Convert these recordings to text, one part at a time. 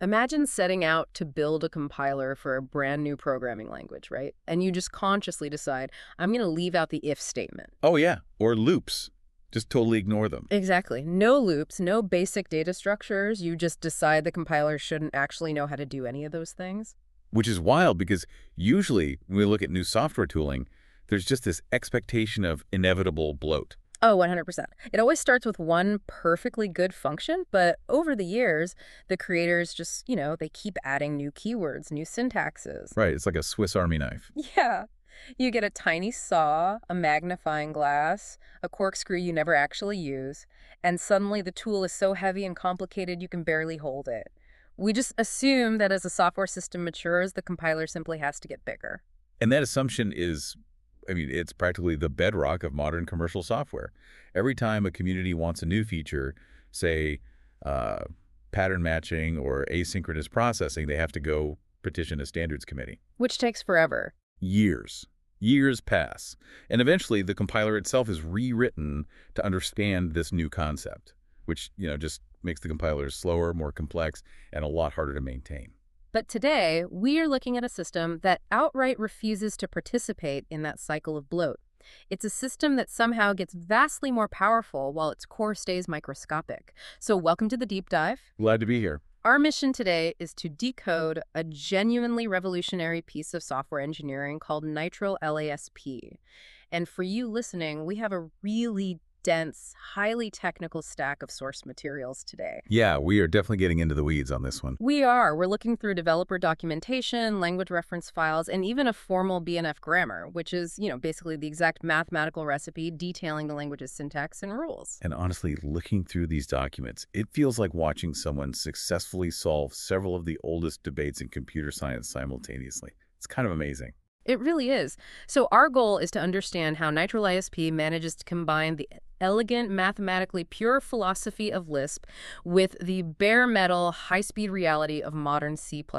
Imagine setting out to build a compiler for a brand new programming language, right? And you just consciously decide, I'm going to leave out the if statement. Oh, yeah. Or loops. Just totally ignore them. Exactly. No loops, no basic data structures. You just decide the compiler shouldn't actually know how to do any of those things. Which is wild because usually when we look at new software tooling, there's just this expectation of inevitable bloat. Oh, 100%. It always starts with one perfectly good function, but over the years, the creators just, they keep adding new keywords, new syntaxes. Right. It's like a Swiss Army knife. Yeah. You get a tiny saw, a magnifying glass, a corkscrew you never actually use, and suddenly the tool is so heavy and complicated you can barely hold it. We just assume that as a software system matures, the compiler simply has to get bigger. And that assumption is, it's practically the bedrock of modern commercial software. Every time a community wants a new feature, say pattern matching or asynchronous processing, they have to go petition a standards committee. Which takes forever. Years. Years pass. And eventually the compiler itself is rewritten to understand this new concept, which, just makes the compilers slower, more complex, and a lot harder to maintain. But today, we are looking at a system that outright refuses to participate in that cycle of bloat. It's a system that somehow gets vastly more powerful while its core stays microscopic. So welcome to the deep dive. Glad to be here. Our mission today is to decode a genuinely revolutionary piece of software engineering called Nitro LASP. And for you listening, we have a really dense, highly technical stack of source materials today. Yeah, we are definitely getting into the weeds on this one. We're looking through developer documentation, language reference files, and even a formal BNF grammar, which is, basically the exact mathematical recipe detailing the language's syntax and rules. And honestly, looking through these documents, it feels like watching someone successfully solve several of the oldest debates in computer science simultaneously. It's kind of amazing. It really is. So our goal is to understand how Nitro LASP manages to combine the elegant, mathematically pure philosophy of Lisp with the bare metal, high-speed reality of modern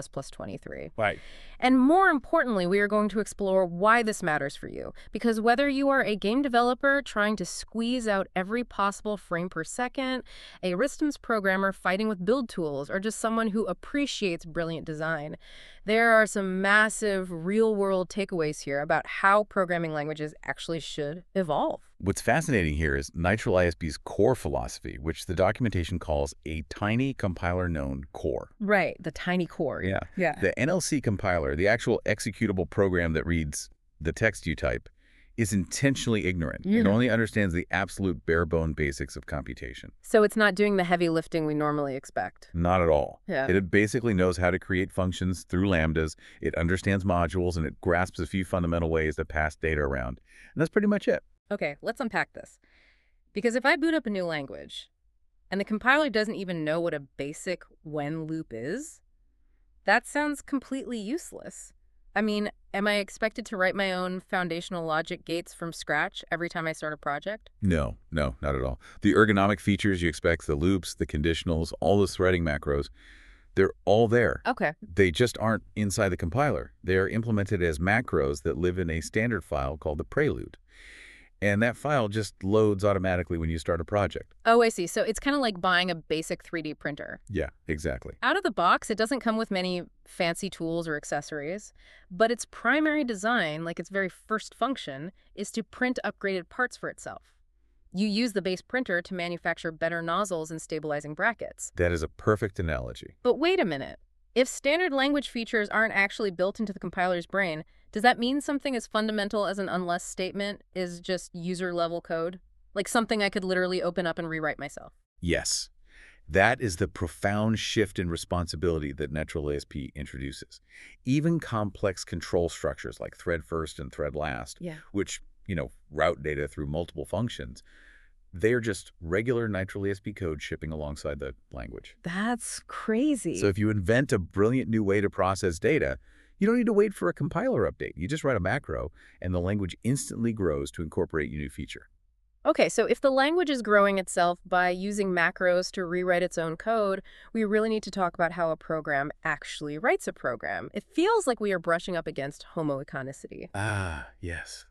C++23. Right. And more importantly, we are going to explore why this matters for you. Because whether you are a game developer trying to squeeze out every possible frame per second, a Ristems programmer fighting with build tools, or just someone who appreciates brilliant design, there are some massive real-world takeaways here about how programming languages actually should evolve. What's fascinating here is Nitro LASP's core philosophy, which the documentation calls a tiny compiler-known core. Right, the tiny core. Yeah. Yeah. The NLC compiler, the actual executable program that reads the text you type, is intentionally ignorant. It only understands the absolute bare-bone basics of computation. So it's not doing the heavy lifting we normally expect. Not at all. Yeah. It basically knows how to create functions through lambdas. It understands modules, and it grasps a few fundamental ways to pass data around. And that's pretty much it. Okay, let's unpack this. Because if I boot up a new language, and the compiler doesn't even know what a basic when loop is, that sounds completely useless. I mean, am I expected to write my own foundational logic gates from scratch every time I start a project? No, not at all. The ergonomic features you expect, the loops, the conditionals, all the threading macros, they're all there. Okay. They just aren't inside the compiler. They are implemented as macros that live in a standard file called the prelude. And that file just loads automatically when you start a project. Oh, I see. So it's kind of like buying a basic 3D printer. Yeah, exactly. Out of the box, it doesn't come with many fancy tools or accessories, but its primary design, like its very first function, is to print upgraded parts for itself. You use the base printer to manufacture better nozzles and stabilizing brackets. That is a perfect analogy. But wait a minute. If standard language features aren't actually built into the compiler's brain, does that mean something as fundamental as an unless statement is just user-level code? Like something I could literally open up and rewrite myself? Yes. That is the profound shift in responsibility that Nitro LASP introduces. Even complex control structures like thread first and thread last, which, route data through multiple functions, they're just regular Nitro LASP code shipping alongside the language. That's crazy. So if you invent a brilliant new way to process data, you don't need to wait for a compiler update. You just write a macro, and the language instantly grows to incorporate your new feature. Okay, so if the language is growing itself by using macros to rewrite its own code, we really need to talk about how a program actually writes a program. It feels like we are brushing up against homo econicity. Ah, yes.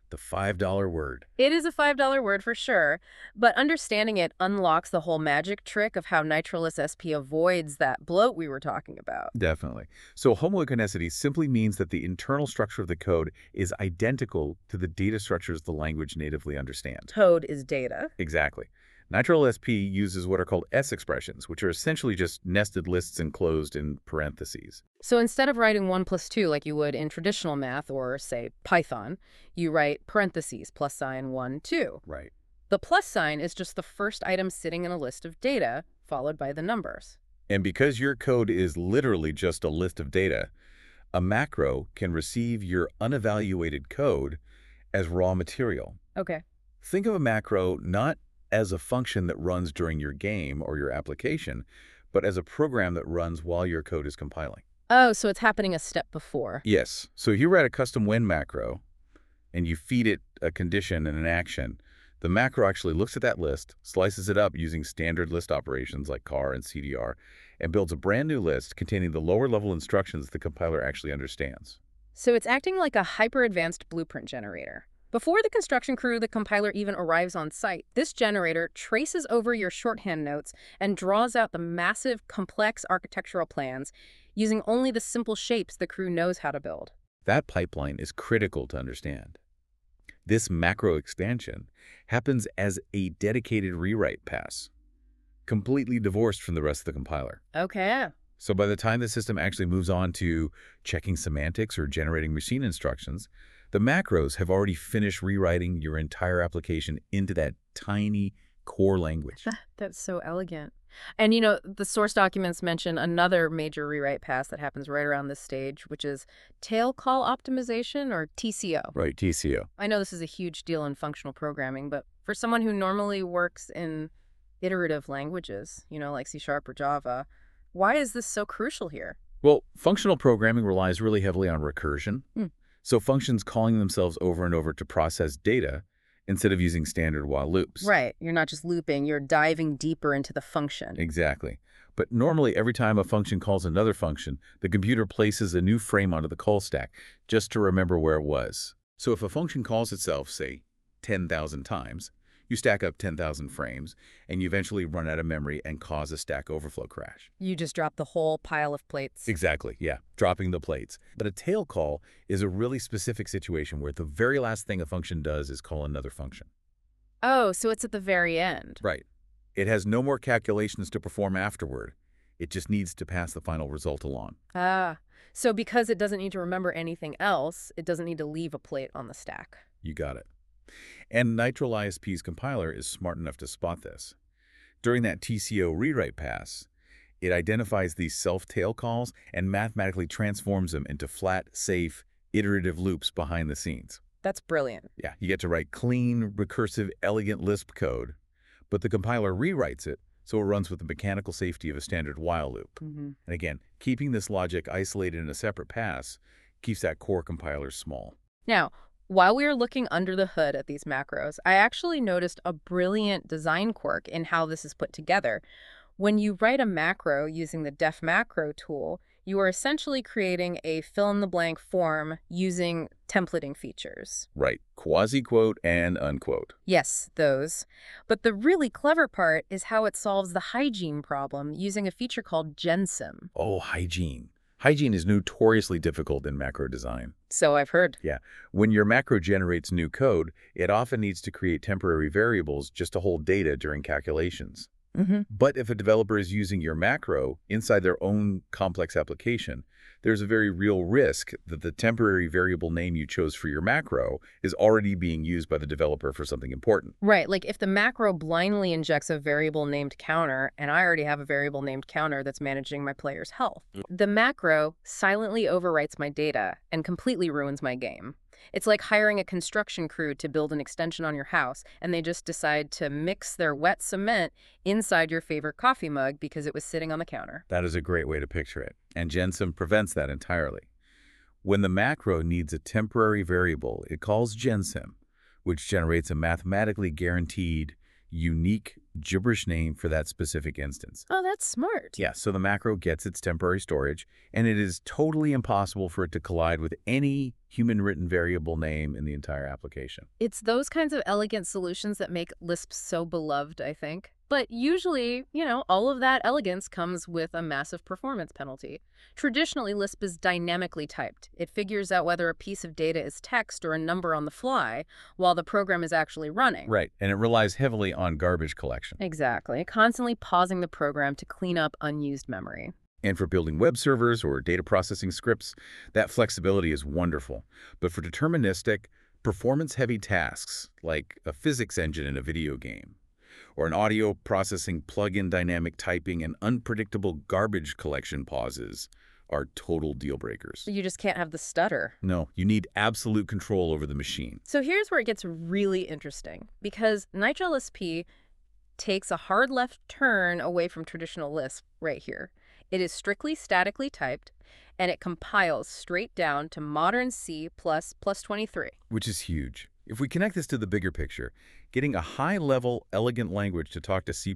The $5 word. It is a $5 word for sure, but understanding it unlocks the whole magic trick of how nitrillus SP avoids that bloat we were talking about. Definitely. So homoiconicity simply means that the internal structure of the code is identical to the data structures the language natively understands. Code is data. Exactly. nitrillus-SP uses what are called S expressions, which are essentially just nested lists enclosed in parentheses. So instead of writing 1 plus 2 like you would in traditional math or, say, Python, you write parentheses, plus sign 1, 2. Right. The plus sign is just the first item sitting in a list of data, followed by the numbers. And because your code is literally just a list of data, a macro can receive your unevaluated code as raw material. Okay. Think of a macro not as a function that runs during your game or your application, but as a program that runs while your code is compiling. Oh, so it's happening a step before. Yes. So if you write a custom when macro and you feed it a condition and an action, the macro actually looks at that list, slices it up using standard list operations like char and CDR, and builds a brand new list containing the lower level instructions the compiler actually understands. So it's acting like a hyper-advanced blueprint generator. Before the construction crew, the compiler even arrives on site, this generator traces over your shorthand notes and draws out the massive, complex architectural plans using only the simple shapes the crew knows how to build. That pipeline is critical to understand. This macro expansion happens as a dedicated rewrite pass, completely divorced from the rest of the compiler. Okay. So by the time the system actually moves on to checking semantics or generating machine instructions, the macros have already finished rewriting your entire application into that tiny core language. That's so elegant. And, the source documents mention another major rewrite pass that happens right around this stage, which is tail call optimization, or TCO. Right, TCO. I know this is a huge deal in functional programming, but for someone who normally works in iterative languages, like C# or Java, why is this so crucial here? Well, functional programming relies really heavily on recursion. So functions calling themselves over and over to process data instead of using standard while loops. Right. You're not just looping, you're diving deeper into the function. Exactly. But normally every time a function calls another function, the computer places a new frame onto the call stack just to remember where it was. So if a function calls itself, say, 10,000 times, you stack up 10,000 frames, and you eventually run out of memory and cause a Stack Overflow crash. You just drop the whole pile of plates. Exactly, yeah, dropping the plates. But a tail call is a really specific situation where the very last thing a function does is call another function. Oh, so it's at the very end. Right. It has no more calculations to perform afterward. It just needs to pass the final result along. Ah, so because it doesn't need to remember anything else, it doesn't need to leave a plate on the stack. You got it. And nitrillus-ISP's compiler is smart enough to spot this. During that TCO rewrite pass, it identifies these self-tail calls and mathematically transforms them into flat, safe, iterative loops behind the scenes. That's brilliant. Yeah, you get to write clean, recursive, elegant Lisp code, but the compiler rewrites it so it runs with the mechanical safety of a standard while loop. And again, keeping this logic isolated in a separate pass keeps that core compiler small. Now, while we were looking under the hood at these macros, I actually noticed a brilliant design quirk in how this is put together. When you write a macro using the def macro tool, you are essentially creating a fill-in-the-blank form using templating features. Right. Quasi-quote and unquote. Yes, those. But the really clever part is how it solves the hygiene problem using a feature called Gensim. Oh, hygiene. Hygiene is notoriously difficult in macro design. So I've heard. Yeah. When your macro generates new code, it often needs to create temporary variables just to hold data during calculations. But if a developer is using your macro inside their own complex application, there's a very real risk that the temporary variable name you chose for your macro is already being used by the developer for something important. Right, like if the macro blindly injects a variable named counter, and I already have a variable named counter that's managing my player's health, the macro silently overwrites my data and completely ruins my game. It's like hiring a construction crew to build an extension on your house, and they just decide to mix their wet cement inside your favorite coffee mug because it was sitting on the counter. That is a great way to picture it, and Gensim prevents that entirely. When the macro needs a temporary variable, it calls Gensim, which generates a mathematically guaranteed, unique gibberish name for that specific instance. Oh, that's smart. Yeah, so the macro gets its temporary storage, and it is totally impossible for it to collide with any human-written variable name in the entire application. It's those kinds of elegant solutions that make Lisp so beloved, I think. But usually, all of that elegance comes with a massive performance penalty. Traditionally, Lisp is dynamically typed. It figures out whether a piece of data is text or a number on the fly while the program is actually running. Right, and it relies heavily on garbage collection. Exactly, constantly pausing the program to clean up unused memory. And for building web servers or data processing scripts, that flexibility is wonderful. But for deterministic, performance-heavy tasks, like a physics engine in a video game, or an audio processing plug-in dynamic typing and unpredictable garbage collection pauses, are total deal breakers. You just can't have the stutter. No, you need absolute control over the machine. So here's where it gets really interesting, because Nitro LSP takes a hard left turn away from traditional Lisp right here. It is strictly statically typed, and it compiles straight down to modern C++ +23. Which is huge. If we connect this to the bigger picture, getting a high-level, elegant language to talk to C++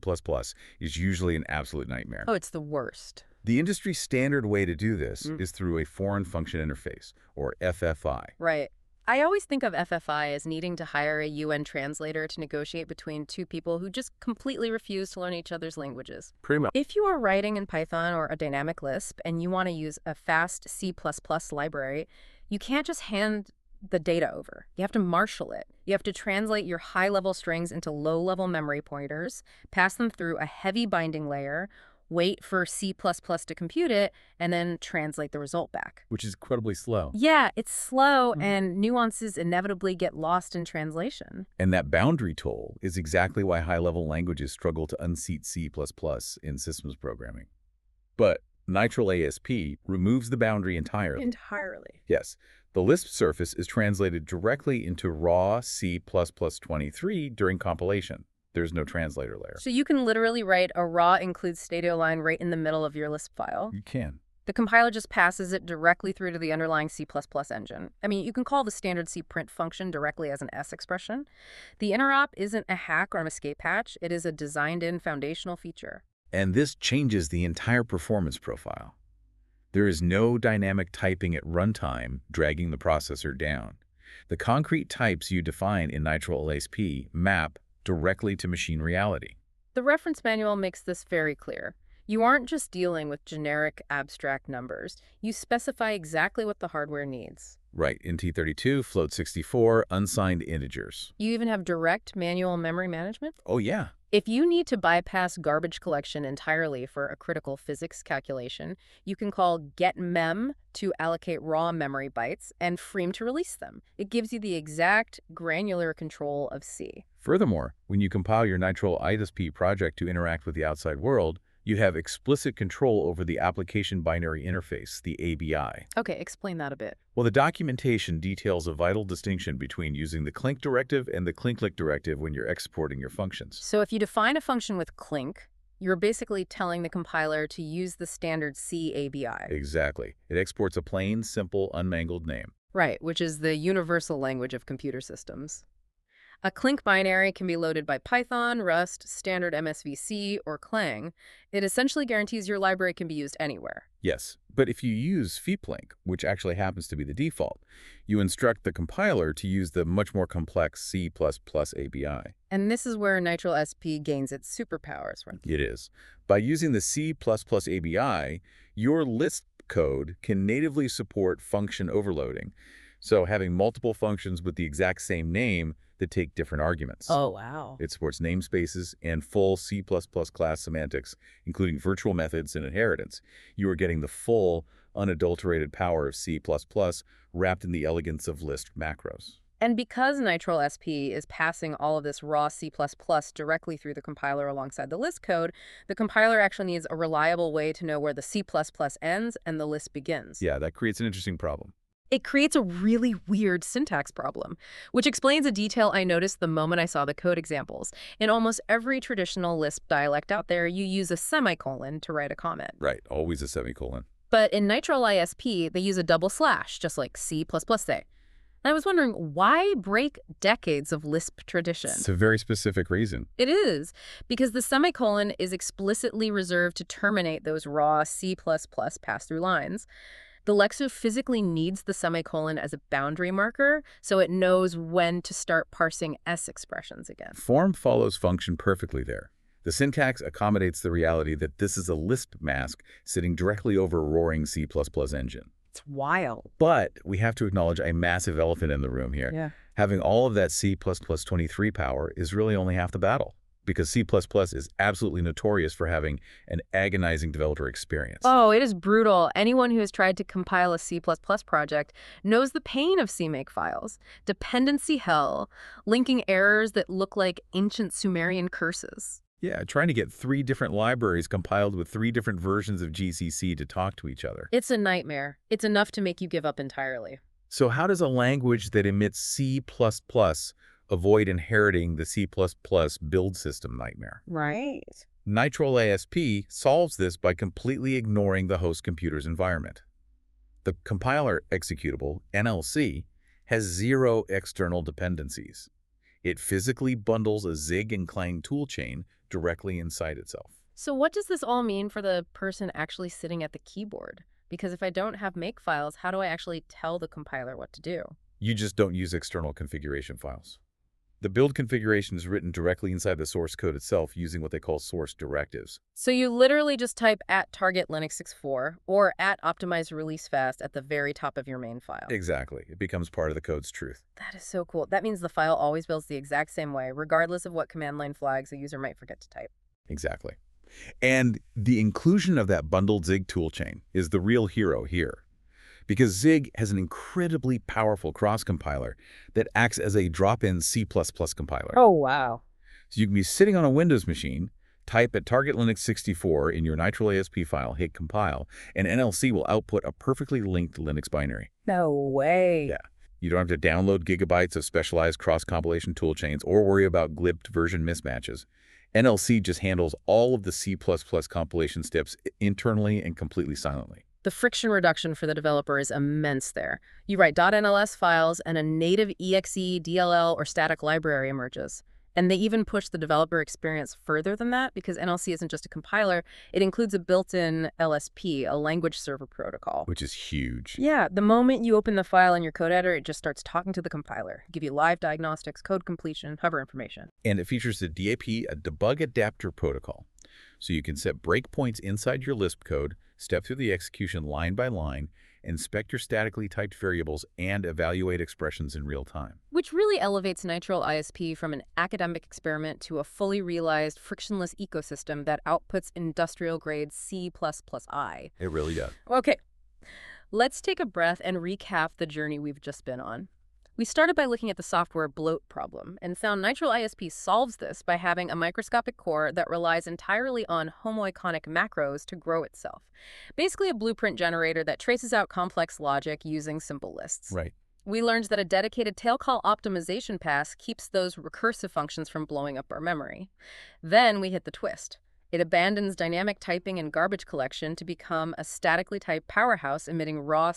is usually an absolute nightmare. Oh, it's the worst. The industry standard way to do this is through a foreign function interface, or FFI. Right. I always think of FFI as needing to hire a UN translator to negotiate between two people who just completely refuse to learn each other's languages. Pretty much. If you are writing in Python or a dynamic Lisp and you want to use a fast C++ library, you can't just hand the data over. You have to marshal it. You have to translate your high-level strings into low-level memory pointers, pass them through a heavy binding layer, wait for C++ to compute it, and then translate the result back. Which is incredibly slow. Yeah, it's slow, and nuances inevitably get lost in translation. And that boundary toll is exactly why high-level languages struggle to unseat C++ in systems programming. But Nitro ASP removes the boundary entirely. Entirely. Yes. The Lisp surface is translated directly into raw C++ 23 during compilation. There's no translator layer. So you can literally write a raw include stadio line right in the middle of your Lisp file. You can. The compiler just passes it directly through to the underlying C++ engine. I mean, you can call the standard C print function directly as an S expression. The interop isn't a hack or an escape hatch. It is a designed-in foundational feature. And this changes the entire performance profile. There is no dynamic typing at runtime dragging the processor down. The concrete types you define in Nitro LSP map directly to machine reality. The reference manual makes this very clear. You aren't just dealing with generic, abstract numbers. You specify exactly what the hardware needs. Right, in T32, float 64, unsigned integers. You even have direct manual memory management? Oh, yeah. If you need to bypass garbage collection entirely for a critical physics calculation, you can call getMem to allocate raw memory bytes and freem to release them. It gives you the exact granular control of C. Furthermore, when you compile your Nitro IDSP project to interact with the outside world, you have explicit control over the application binary interface, the ABI. Okay, explain that a bit. Well, the documentation details a vital distinction between using the clink directive and the clinklick directive when you're exporting your functions. So if you define a function with clink, you're basically telling the compiler to use the standard C ABI. Exactly. It exports a plain, simple, unmangled name. Right, which is the universal language of computer systems. A clink binary can be loaded by Python, Rust, standard MSVC, or Clang. It essentially guarantees your library can be used anywhere. Yes, but if you use fplink, which actually happens to be the default, you instruct the compiler to use the much more complex C++ ABI. And this is where Nitro SP gains its superpowers, right? It is. By using the C++ ABI, your Lisp code can natively support function overloading. So having multiple functions with the exact same name that take different arguments. Oh, wow. It supports namespaces and full C++ class semantics, including virtual methods and inheritance. You are getting the full, unadulterated power of C++ wrapped in the elegance of Lisp macros. And because Nitro SP is passing all of this raw C++ directly through the compiler alongside the Lisp code, the compiler actually needs a reliable way to know where the C++ ends and the Lisp begins. Yeah, that creates an interesting problem. It creates a really weird syntax problem, which explains a detail I noticed the moment I saw the code examples. In almost every traditional Lisp dialect out there, you use a semicolon to write a comment. Right, always a semicolon. But in Nitro ISP, they use a double slash, just like C++ say. And I was wondering, why break decades of Lisp tradition? It's a very specific reason. It is, because the semicolon is explicitly reserved to terminate those raw C++ pass-through lines. The Lexo physically needs the semicolon as a boundary marker, so it knows when to start parsing S expressions again. Form follows function perfectly there. The syntax accommodates the reality that this is a Lisp mask sitting directly over a roaring C++ engine. It's wild. But we have to acknowledge a massive elephant in the room here. Yeah. Having all of that C++23 power is really only half the battle, because C++ is absolutely notorious for having an agonizing developer experience. Oh, it is brutal. Anyone who has tried to compile a C++ project knows the pain of CMake files. Dependency hell, linking errors that look like ancient Sumerian curses. Yeah, trying to get 3 different libraries compiled with 3 different versions of GCC to talk to each other. It's a nightmare. It's enough to make you give up entirely. So how does a language that emits C++ avoid inheriting the C++ build system nightmare? Right. Nitrol ASP solves this by completely ignoring the host computer's environment. The compiler executable, NLC, has 0 external dependencies. It physically bundles a Zig and Clang toolchain directly inside itself. So what does this all mean for the person actually sitting at the keyboard? Because if I don't have makefiles, how do I actually tell the compiler what to do? You just don't use external configuration files. The build configuration is written directly inside the source code itself using what they call source directives. So you literally just type @target Linux 64 or @optimize release fast at the very top of your main file. Exactly. It becomes part of the code's truth. That is so cool. That means the file always builds the exact same way, regardless of what command line flags a user might forget to type. Exactly. And the inclusion of that bundled Zig toolchain is the real hero here. Because Zig has an incredibly powerful cross-compiler that acts as a drop-in C++ compiler. Oh, wow. So you can be sitting on a Windows machine, type target Linux 64 in your Nitrol ASP file, hit compile, and NLC will output a perfectly linked Linux binary. No way. Yeah. You don't have to download gigabytes of specialized cross-compilation toolchains or worry about glipped version mismatches. NLC just handles all of the C++ compilation steps internally and completely silently. The friction reduction for the developer is immense there. You write .nls files and a native exe, DLL, or static library emerges. And they even push the developer experience further than that because NLC isn't just a compiler. It includes a built-in LSP, a language server protocol. Which is huge. Yeah, the moment you open the file in your code editor, it just starts talking to the compiler, give you live diagnostics, code completion, hover information. And it features the DAP, a debug adapter protocol. So you can set breakpoints inside your Lisp code, step through the execution line by line, inspect your statically typed variables, and evaluate expressions in real time. Which really elevates Nitrol ISP from an academic experiment to a fully realized, frictionless ecosystem that outputs industrial-grade C++I. It really does. Okay, let's take a breath and recap the journey we've just been on. We started by looking at the software bloat problem and found Nitrol ISP solves this by having a microscopic core that relies entirely on homoiconic macros to grow itself. Basically a blueprint generator that traces out complex logic using simple lists. Right. We learned that a dedicated tail call optimization pass keeps those recursive functions from blowing up our memory. Then we hit the twist. It abandons dynamic typing and garbage collection to become a statically typed powerhouse emitting raw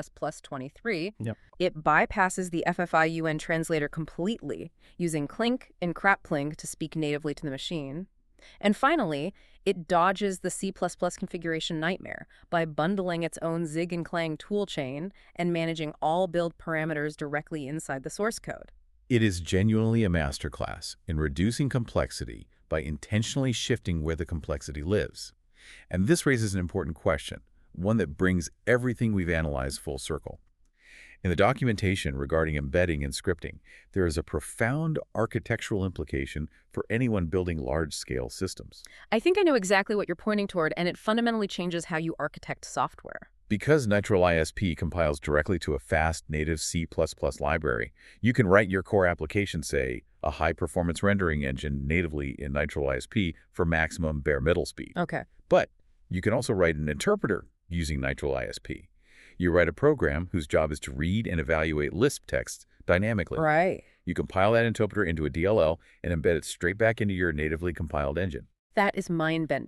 C++23. Yep. It bypasses the FFIUN translator completely, using Clink and CrapPlink to speak natively to the machine. And finally, it dodges the C++ configuration nightmare by bundling its own Zig and Clang toolchain and managing all build parameters directly inside the source code. It is genuinely a masterclass in reducing complexity by intentionally shifting where the complexity lives. And this raises an important question, one that brings everything we've analyzed full circle. In the documentation regarding embedding and scripting, there is a profound architectural implication for anyone building large-scale systems. I think I know exactly what you're pointing toward, and it fundamentally changes how you architect software. Because Nitrol ISP compiles directly to a fast native C++ library, you can write your core application, say, a high-performance rendering engine natively in Nitrol ISP for maximum bare metal speed. Okay. But you can also write an interpreter using Nitrol ISP. You write a program whose job is to read and evaluate Lisp text dynamically. Right. You compile that interpreter into a DLL and embed it straight back into your natively compiled engine. That is mind-bending.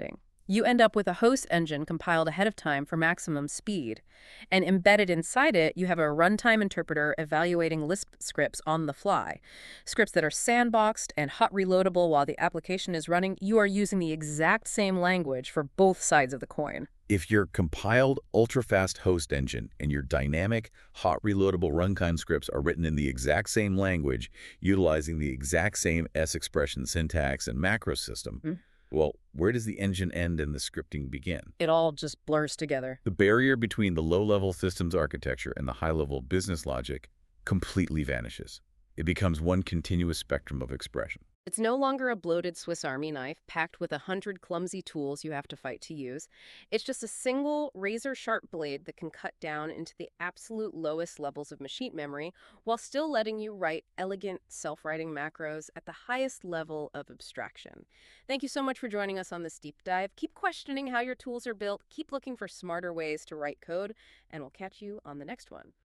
You end up with a host engine compiled ahead of time for maximum speed. And embedded inside it, you have a runtime interpreter evaluating Lisp scripts on the fly. Scripts that are sandboxed and hot reloadable while the application is running. You are using the exact same language for both sides of the coin. If your compiled ultra-fast host engine and your dynamic, hot reloadable runtime scripts are written in the exact same language, utilizing the exact same S-expression syntax and macro system, well, where does the engine end and the scripting begin? It all just blurs together. The barrier between the low-level systems architecture and the high-level business logic completely vanishes. It becomes one continuous spectrum of expression. It's no longer a bloated Swiss Army knife packed with 100 clumsy tools you have to fight to use. It's just a single razor-sharp blade that can cut down into the absolute lowest levels of machine memory while still letting you write elegant, self-writing macros at the highest level of abstraction. Thank you so much for joining us on this deep dive. Keep questioning how your tools are built, keep looking for smarter ways to write code, and we'll catch you on the next one.